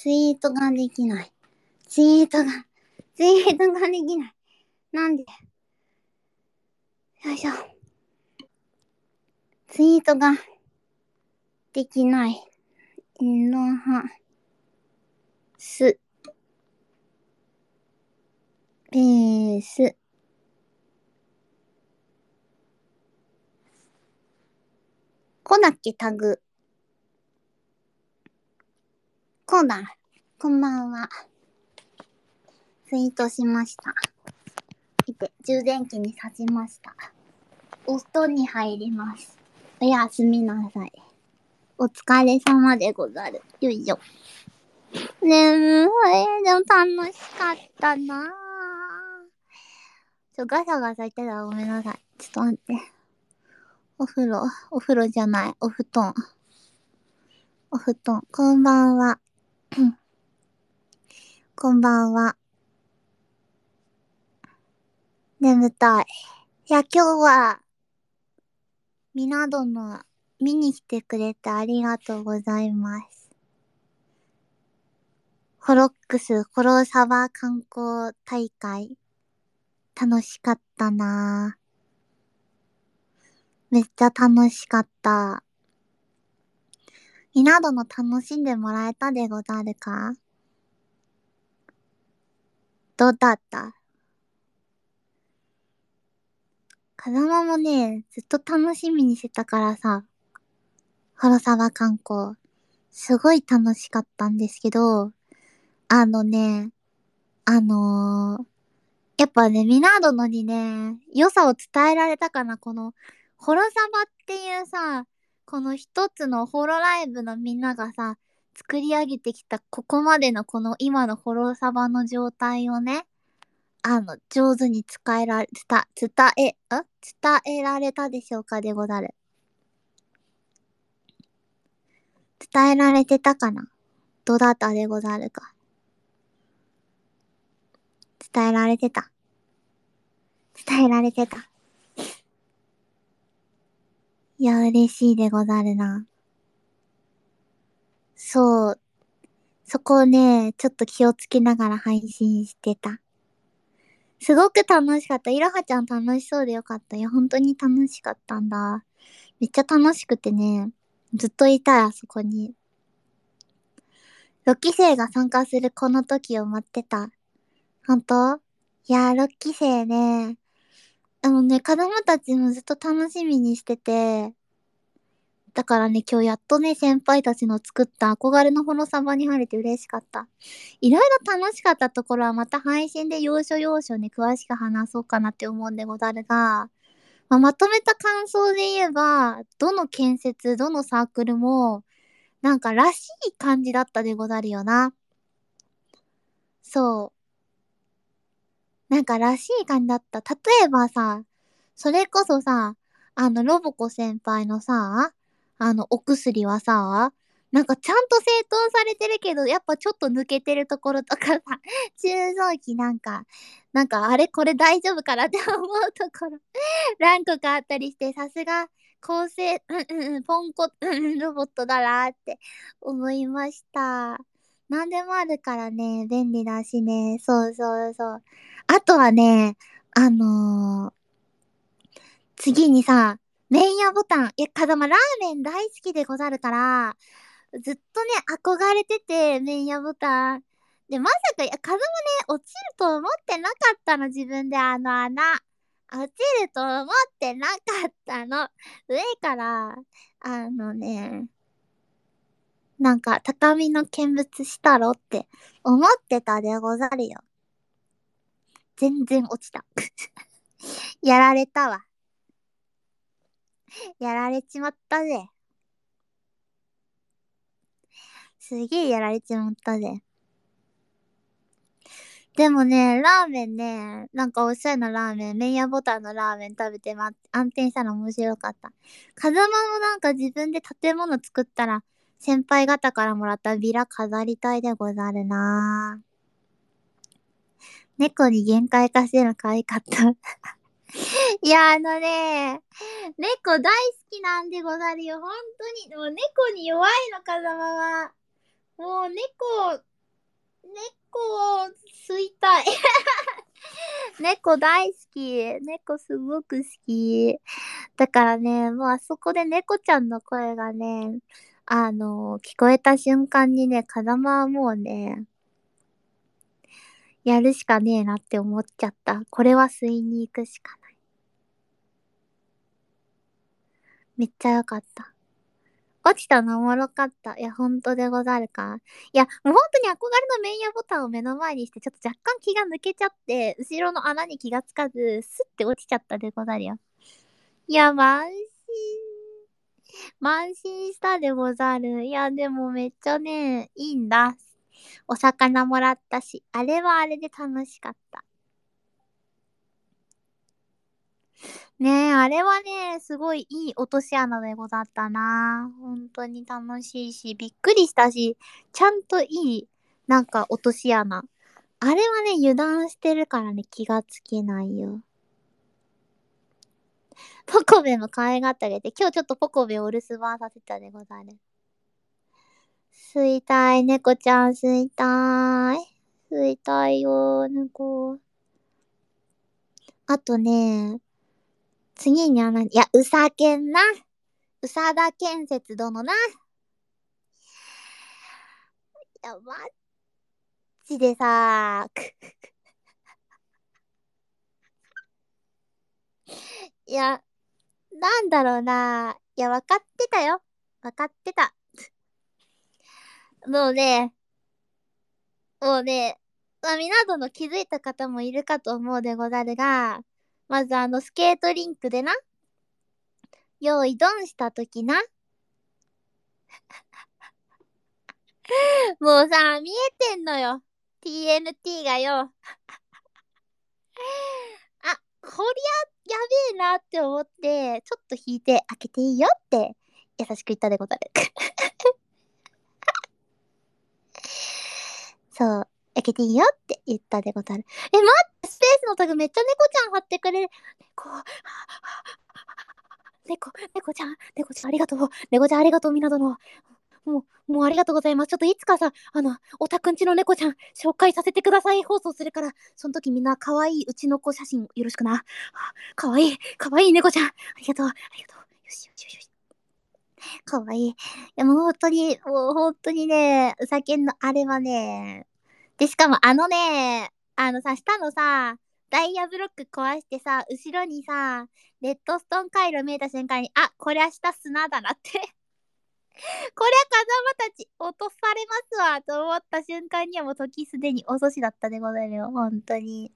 ツイートができない。ツイートができない。なんで？よいしょ。ツイートができない。いろはす。ペース。こだっけタグ。こだ。こんばんは。ツイートしました。充電器に挿しました。お布団に入ります。おやすみなさい。お疲れ様でござる。よいしょ。でも楽しかったなぁ。ガサガサ言ってたらごめんなさい。ちょっと待って。お風呂じゃない。お布団。こんばんは。こんばんは。眠たい。いや、今日は、みなどの、見に来てくれてありがとうございます。ホロックス、ホロサバ観光大会、楽しかったなぁ。めっちゃ楽しかった。みなどの楽しんでもらえたでござるか？どうだった？風間もね、ずっと楽しみにしてたからさ、ホロサバ観光、すごい楽しかったんですけど、あのね、あのーやっぱね、ミナードのにね、良さを伝えられたかな、この、ホロサバっていうさ、この一つのホロライブのみんながさ、作り上げてきたここまでのこの今のホロサバの状態をね、上手に伝えられたでしょうかでござる。伝えられてたかな？どうだったでござるか。伝えられてた。伝えられてた。いや、嬉しいでござるな。そう。そこをね、ちょっと気をつけながら配信してた。すごく楽しかった。いろはちゃん楽しそうでよかったよ。本当に楽しかったんだ。めっちゃ楽しくてね、ずっといたらそこに。6期生が参加するこの時を待ってた。本当？いやー、6期生ね。子供たちもずっと楽しみにしてて、だからね、今日やっとね、先輩たちの作った憧れのほの様に入れて嬉しかった。いろいろ楽しかったところはまた配信で要所要所ね、詳しく話そうかなって思うんでござるが、まとめた感想で言えば、どの建設、どのサークルも、なんからしい感じだったでござるよな。そう。なんからしい感じだった。例えばさ、それこそさ、ロボコ先輩のさ、お薬はさ、なんかちゃんと整頓されてるけど、やっぱちょっと抜けてるところとかさ、鋳造機なんかあれこれ大丈夫かなって思うところ、何個かあったりして、さすが、構成、ポンコ、ロボットだなって思いました。なんでもあるからね、便利だしね、そうそうそう。あとはね、あのー次にさ、麺屋ボタン。風間ラーメン大好きでござるから、ずっとね、憧れてて、麺屋ボタン。で、まさか、風間ね、落ちると思ってなかったの、自分であの穴。落ちると思ってなかったの。上から、なんか、畳の見物したろって思ってたでござるよ。全然落ちた。やられたわ。やられちまったぜ。すげえやられちまったぜ。でもね、ラーメンね、なんかおしゃれなラーメン、麺屋ボタンのラーメン食べて、安定したの面白かった。風間もなんか自分で建物作ったら、先輩方からもらったビラ飾りたいでござるなぁ。猫に限界化してるの可愛かった。いや、猫大好きなんでござるよ、本当に。でも猫に弱いの、風間は。もう猫、 猫、吸いたい。猫大好き。猫すごく好き。だからね、もうあそこで猫ちゃんの声がね、聞こえた瞬間にね、風間はもうね、やるしかねえなって思っちゃった。これは吸いに行くしかない。めっちゃ良かった。落ちたのおもろかった。いや、ほんとでござるか。いや、もうほんとに憧れのメイヤーボタンを目の前にして、ちょっと若干気が抜けちゃって、後ろの穴に気がつかず、スッて落ちちゃったでござるよ。いや、慢心したでござる。いや、でもめっちゃね、いいんだ。お魚もらったし、あれはあれで楽しかった。ねえ、あれはね、すごいいい落とし穴でござったな。本当に楽しいし、びっくりしたし、ちゃんといい、なんか落とし穴。あれはね、油断してるからね、気がつけないよ。ポコベも可愛がってあげて、今日ちょっとポコベをお留守番させたでござる。吸いたい、猫ちゃん吸いたい。吸いたいよ、猫。あとね、次にいや、うさけんな。うさだ建設殿な。いや、マジでさ、いや、なんだろうな。いや、わかってたよ。わかってた。もうね、もうね、まあ、皆殿気づいた方もいるかと思うでござるが、まずスケートリンクでな、用意ドンしたときな、もうさ、見えてんのよ。TNT がよ。あ、こりゃ、やべえなって思って、ちょっと引いて、開けていいよって、優しく言ったでござる。そう、開けていいよって言ったでござる。え、待って、スペースのタグめっちゃ猫ちゃん貼ってくれる。猫ちゃんありがとう。猫ちゃんありがとう、みな殿。もうありがとうございます。ちょっといつかさ、おたくんちの猫ちゃん紹介させてください放送するから、その時みんな可愛いうちの子写真よろしくな。可愛い猫ちゃん。ありがとう。よしよしよしよし。可愛い。いやもう本当にね、うさけんのあれはね、で、しかも下のさ、ダイヤブロック壊してさ、後ろにさ、レッドストーン回路見えた瞬間に、あ、こりゃ下砂だなってこりゃ風間たち落とされますわと思った瞬間にはもう時すでに遅しだったでござるよ。本当に。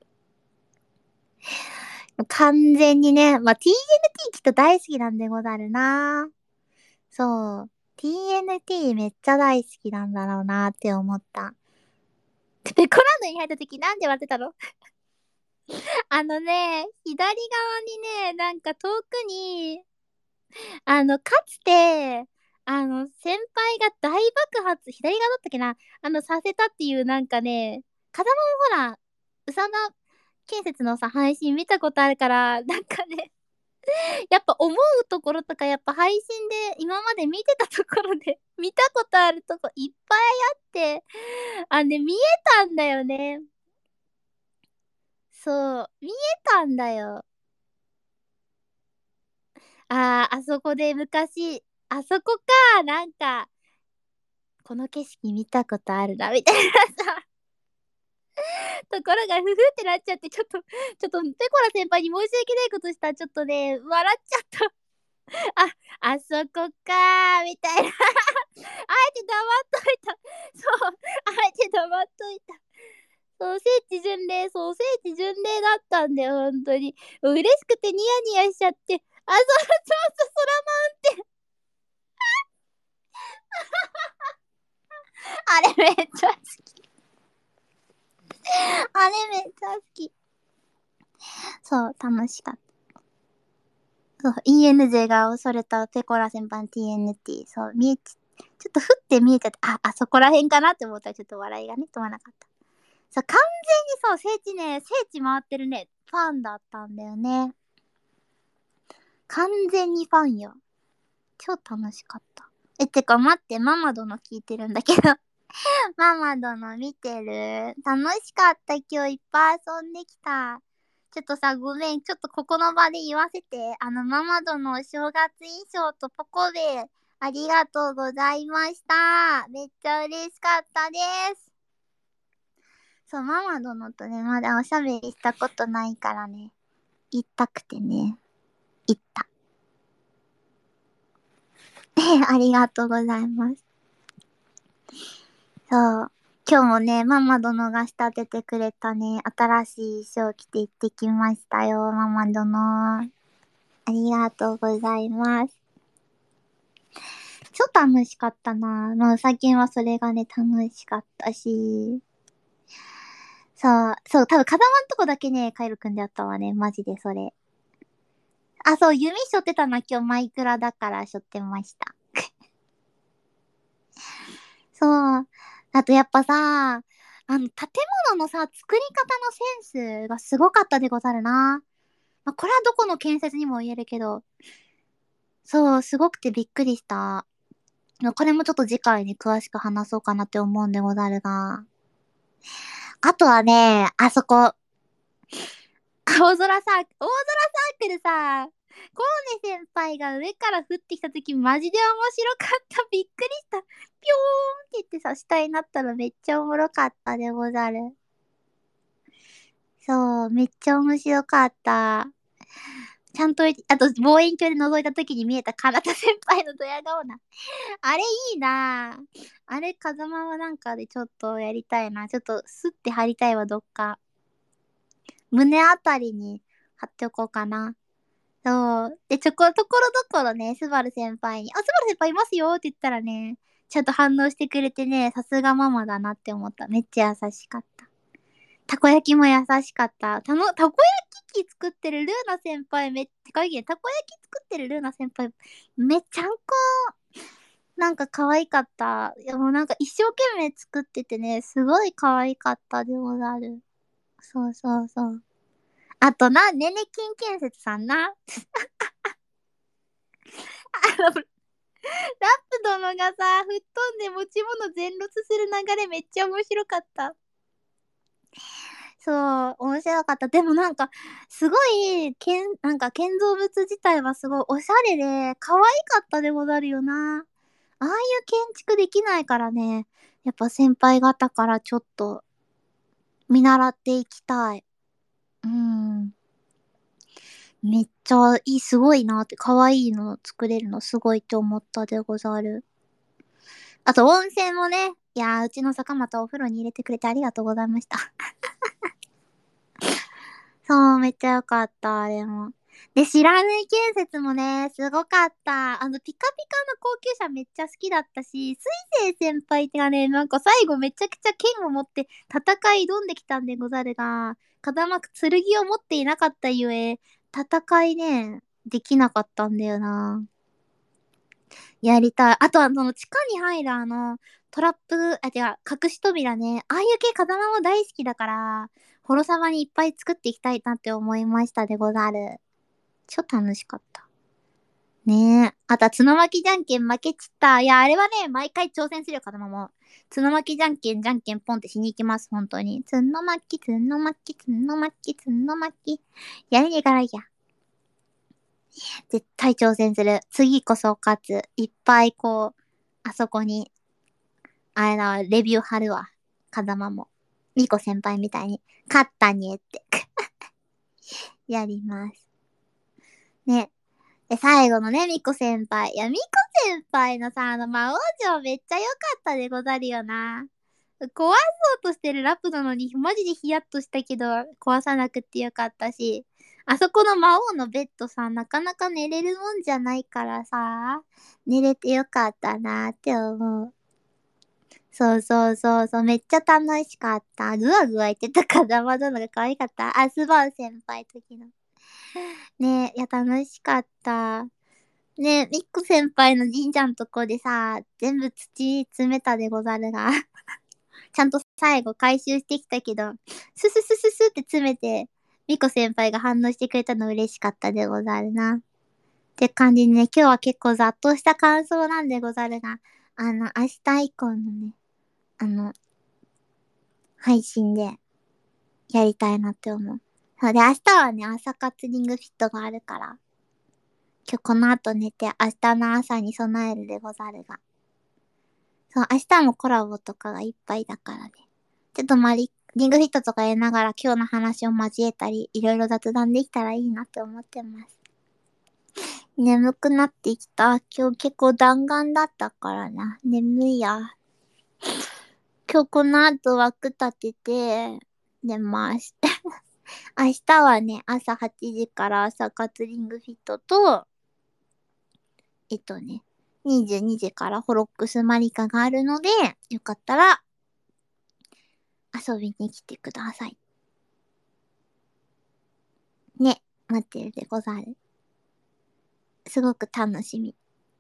完全にね、まあ、TNT きっと大好きなんでござるな。そう。TNT めっちゃ大好きなんだろうなって思った。で、コランドに入った時なんで笑ってたの左側にね、なんか遠くに、かつて、先輩が大爆発、左側だったっけなさせたっていうなんかね、風間もほら、うさな建設のさ、配信見たことあるから、なんかね、やっぱ思うところとか、やっぱ配信で今まで見てたところで、見たことあるとこいっぱいあって、見えたんだよね。そう、見えたんだよ。あそこで昔、あそこか、なんか、この景色見たことあるな、みたいなさ、ところが、ふふってなっちゃって、ペコラ先輩に申し訳ないことした。ちょっとね、笑っちゃった。あそこかー、みたいな。あえて黙っといた。そう、あえて黙っといた。そう、聖地巡礼、そう、聖地巡礼だったんだよ、本当に。嬉しくてニヤニヤしちゃって。空マウンテン。あれめっちゃ好き。あれめっちゃ好き。そう、楽しかった。そう、ENJ が恐れたペコラ先輩の TNT。そう、ちょっとふって見えちゃって、あそこら辺かなって思ったらちょっと笑いがね、止まらなかった。そう、完全にそう、聖地回ってるね、ファンだったんだよね。完全にファンよ。超楽しかった。てか待って、ママ殿聞いてるんだけどママ殿見てる？楽しかった。今日いっぱい遊んできた。ちょっとさ、ごめん。ちょっとここの場で言わせて。ママ殿お正月衣装とポコベ、ありがとうございました。めっちゃ嬉しかったです。そう、ママ殿とね、まだおしゃべりしたことないからね。言いたくてね。言った。ありがとうございます。そう。今日もね、ママ殿が仕立ててくれたね、新しい衣装着て行ってきましたよ、ママ殿。ありがとうございます。超楽しかったな。まあ、最近はそれがね、楽しかったし。そう、多分風間んとこだけね、カイルくんでやったわね、マジでそれ。あ、そう、弓背負ってたのは今日マイクラだから背負ってました。そう。あとやっぱさ、建物のさ、作り方のセンスがすごかったでござるな。まあ、これはどこの建設にも言えるけど、そう、すごくてびっくりした。これもちょっと次回に詳しく話そうかなって思うんでござるが。あとはね、あそこ、大空サークルさ、コーネ先輩が上から降ってきた時マジで面白かった。びっくりした。ピョーンって言ってさ、下になったらめっちゃおもろかったでござる。そう、めっちゃ面白かった。ちゃんと、あと望遠鏡で覗いた時に見えたカナタ先輩のドヤ顔な。あれいいなぁ。あれ、風間はなんかでちょっとやりたいな。ちょっとスッて貼りたいわ、どっか。胸あたりに貼っておこうかな。そう。で、ところどころね、スバル先輩に、あ、スバル先輩いますよって言ったらね、ちゃんと反応してくれてね、さすがママだなって思った。めっちゃ優しかった。たこ焼きも優しかった。たこ焼き器作ってるルーナ先輩かわいいね。たこ焼き作ってるルーナ先輩、めちゃんこ、なんか可愛かった。いやもうなんか一生懸命作っててね、すごい可愛かったでござる。そうそうそう。あとな、ねね金建設さんな。ラップ殿がさ、吹っ飛んで持ち物全ロスする流れめっちゃ面白かった。そう、面白かった。でもなんか、すごい、なんか建造物自体はすごいおしゃれで、可愛かったでござるよな。ああいう建築できないからね、やっぱ先輩方からちょっと見習っていきたい。うん。めっちゃいい、すごいなって、可愛いの作れるのすごいって思ったでござる。あと温泉もね、いやー、うちの坂本お風呂に入れてくれてありがとうございました。そう、めっちゃよかった、あれも。で、知らぬい建設もね、すごかった。ピカピカの高級車めっちゃ好きだったし、水星先輩がね、なんか最後めちゃくちゃ剣を持って戦い挑んできたんでござるが、風間剣を持っていなかったゆえ、戦いね、できなかったんだよな。やりたい。あとは、地下に入るトラップ、違う、隠し扉ね。ああいう系風間も大好きだから、ホロサマにいっぱい作っていきたいなって思いましたでござる。超楽しかった。ねえ。あとは、角巻きじゃんけん負けちった。いや、あれはね、毎回挑戦するよ、風間も。角巻きじゃんけん、じゃんけんポンってしに行きます、本当に。角巻き、角巻き、角巻き、角巻き。やりに行かなきゃ。絶対挑戦する。次こそ勝つ。いっぱいこう、あそこに、あれだ、レビュー貼るわ。風間も。ミコ先輩みたいに、勝ったねってやります。ね。で、最後のね、ミコ先輩。いや、ミコ先輩のさ、魔王城めっちゃ良かったでござるよな。壊そうとしてるラプなのに、マジでヒヤッとしたけど、壊さなくてよかったし、あそこの魔王のベッドさ、なかなか寝れるもんじゃないからさ、寝れてよかったなって思う。そうそうそうそう、めっちゃ楽しかった。ぐわぐわ言ってた風間殿が可愛かった。あ、スバン先輩時の。ねえ、いや、楽しかった。ねえ、ミック先輩の神社のとこでさ、全部土詰めたでござるが。ちゃんと最後回収してきたけど、スススススって詰めて、ミコ先輩が反応してくれたの嬉しかったでござるな。って感じでね、今日は結構ざっとした感想なんでござるが、明日以降のね、 あの、配信でやりたいなって思う。そうで、明日はね、朝活リングフィットがあるから、今日この後寝て明日の朝に備えるでござるが。そう、明日もコラボとかがいっぱいだからね。ちょっとリングフィットとかやりながら今日の話を交えたり、いろいろ雑談できたらいいなって思ってます。眠くなってきた。今日結構弾丸だったからな。眠いや。今日この後枠立てて、寝ます。明日はね、朝8時から朝活リングフィットと、22時からホロックスマリカがあるので、よかったら遊びに来てください。ね、待ってるでござる。すごく楽しみ。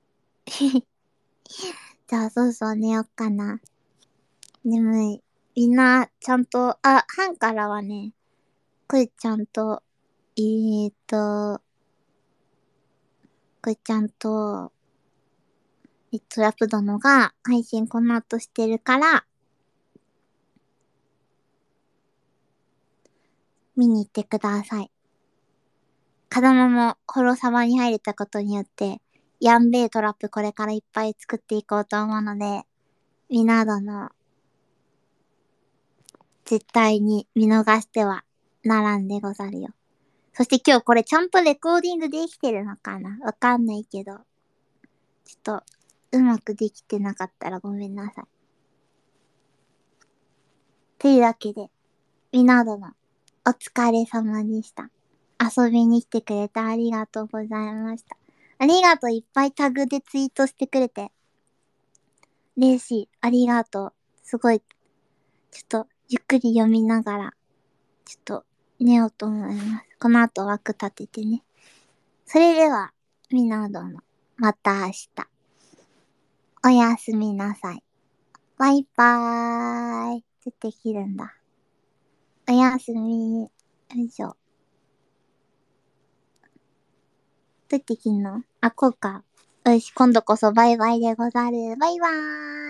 じゃあ、そうそう寝よっかな。眠い。みんな、ちゃんと、半からはね、これちゃんと、えーと、これちゃんと、ラプドノが配信この後してるから、見に行ってください。子供もホロ様に入れたことによって、やんべえトラップこれからいっぱい作っていこうと思うので、みなどの、絶対に見逃してはならんでござるよ。そして今日これちゃんとレコーディングできてるのかなわかんないけど。ちょっと、うまくできてなかったらごめんなさい。というわけで、みなどのお疲れ様でした。遊びに来てくれてありがとうございました。ありがとう。いっぱいタグでツイートしてくれて。嬉しい。ありがとう。すごい。ちょっと、ゆっくり読みながら、ちょっと、寝ようと思います。この後枠立ててね。それでは、みなどの、また明日。おやすみなさい。バイバーイ。ってできるんだ。おやすみ。よいしょ。どうやって切んのこうか。よし、今度こそバイバイでござる。バイバーイ。